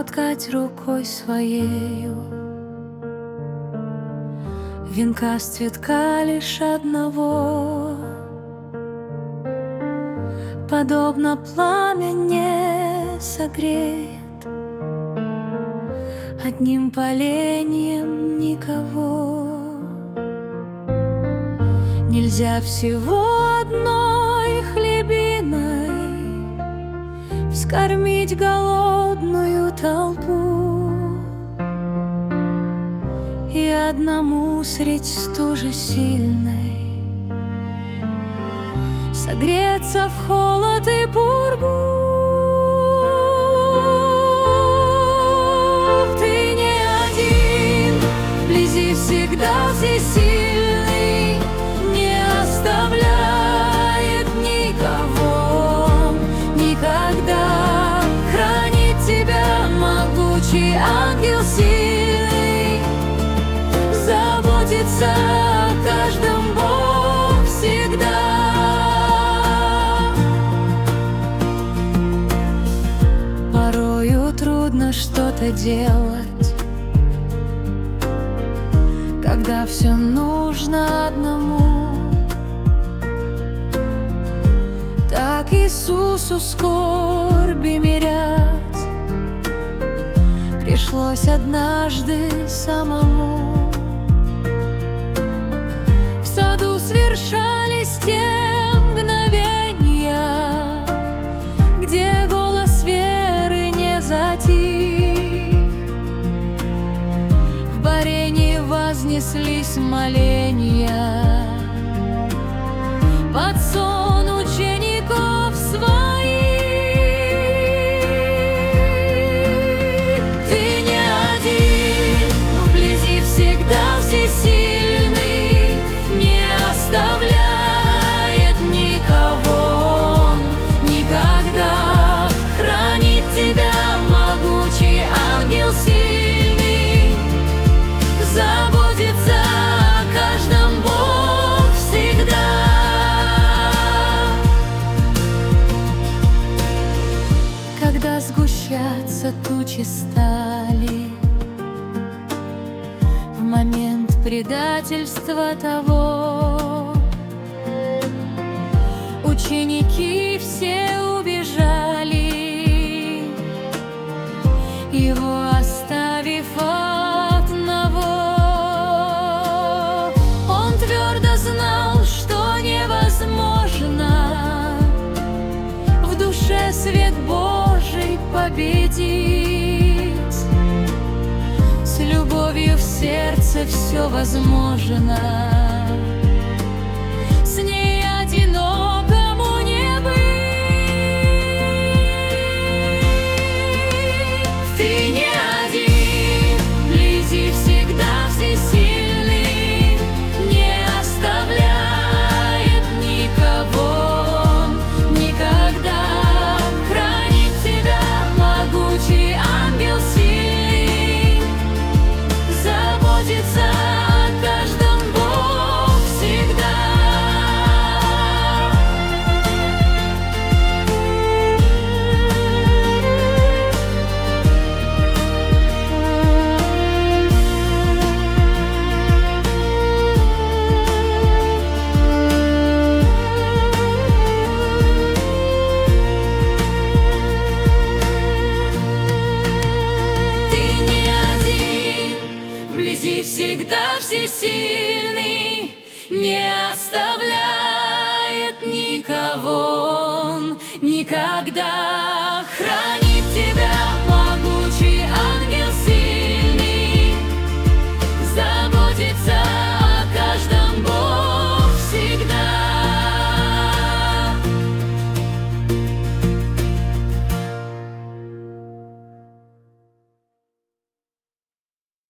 соткать рукой своею. Венка с цветка лишь одного, подобно пламя не согреет одним поленьем никого. Нельзя всего одной хлебиной вскормить голодную толпу, и одному средь стужи сильной согреться в холод и пургу. Ты не один, вблизи всегда всесильный, не оставляет никого никогда. Хранит тебя могучий ангел сильный, заботится о каждом Бог всегда. Порою трудно что-то делать, когда все нужно одному. Так Иисусу скорби мирять пришлось однажды самому. В саду свершались те мгновения, где голос веры не затих. В борении вознеслись моления под сон учеников своих. Ты не один, но вблизи всегда всесильный, не оставляет никого никогда. Хранит тебя могучий ангел сильный, заботится о каждом Бог всегда. Когда сгущаться тучи стали, в момент предательства того, ученики все убежали, его оставив одного. Он твердо знал, что невозможно в душе свет Божий победить. С любовью в сердце все возможно, с ней одинокому не быть. Ты не один, вблизи всегда всесильный, не оставляет никого никогда. Хранит тебя могучий ангел сильный, заботится о каждом Бог всегда. Ты не один, вблизи всегда всесильный, не оставляет никого никогда. Хранит